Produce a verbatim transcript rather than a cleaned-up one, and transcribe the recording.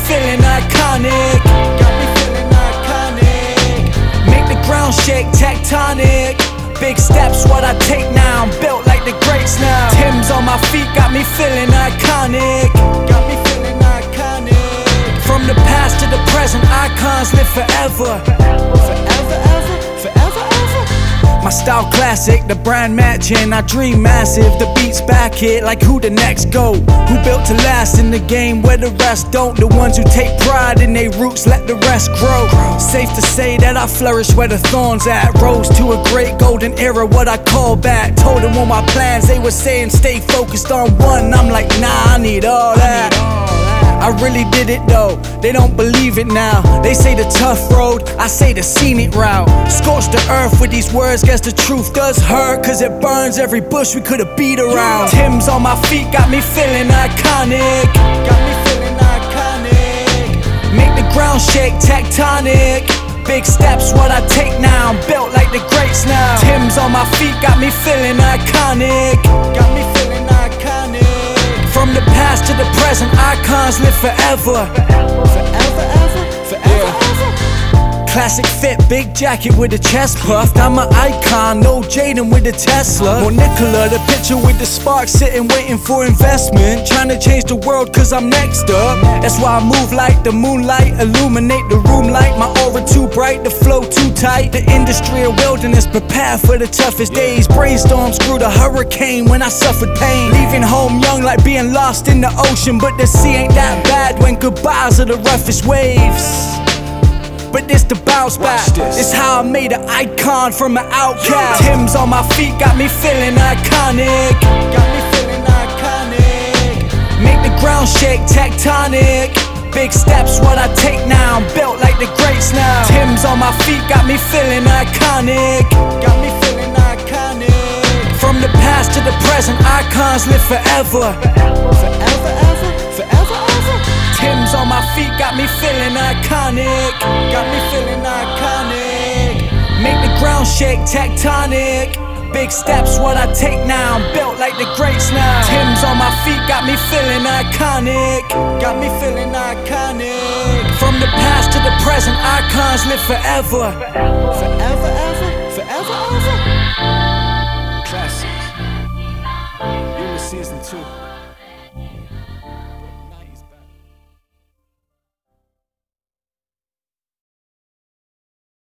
feeling iconic. Got me feeling iconic. Make the ground shake, tectonic. Big steps, what I take now. I'm built like the greats now. Tim's on my feet, got me feeling iconic. Got me feeling iconic. From the past to the present, icons live forever. Forever, ever, forever, ever. My style classic, the brand matching. I dream massive, the beats back it. Like who the next go? Who built to last in the game where the rest don't? The ones who take pride in their roots, let the rest grow. Safe to say that I flourish where the thorns at. Rose to a great golden era, what I call back. Told them all my plans, they were saying stay focused on one. I'm like, nah, I need all that. I really did it though, they don't believe it now. They say the tough road, I say the scenic route. Scorch the earth with these words, guess the truth does hurt, cause it burns every bush we could've beat around. Tim's on my feet, got me feeling iconic. Got me feeling iconic. Make the ground shake, tectonic. Big steps, what I take now. I'm built like the greats now. Tim's on my feet, got me feeling iconic. Got me feeling iconic. From the past to the present, icons live forever. Forever, ever, forever, ever. Classic fit, big jacket with a chest puffed. I'm an icon, no Jaden with a Tesla. More Nicola, the picture with the spark, sitting waiting for investment. Trying to change the world cause I'm next up. That's why I move like the moonlight, illuminate the room light. My aura too bright, the flow too tight. The industry a wilderness, prepare for the toughest days. Brainstorms grew the hurricane when I suffered pain. Leaving home young like being lost in the ocean. But the sea ain't that bad when goodbyes are the roughest waves. But this the bounce back. This how I made an icon from an outcast. Tim's on my feet, got me feeling iconic. Got me feeling iconic. Make the ground shake, tectonic. Big steps, what I take now. I'm built like the greats now. Tim's on my feet, got me feeling iconic. Got me feeling iconic. From the past to the present, icons live forever. Forever, ever, forever, ever. Tim's on my feet, got me feeling iconic. Got me feeling iconic. Make the ground shake, tectonic. Big steps, what I take now. I'm built like the greats now. Tim's on my feet, got me feeling iconic. Got me feeling iconic. From the past to the present, icons live forever. Forever, ever, forever, ever. Classics. Ulysses season two.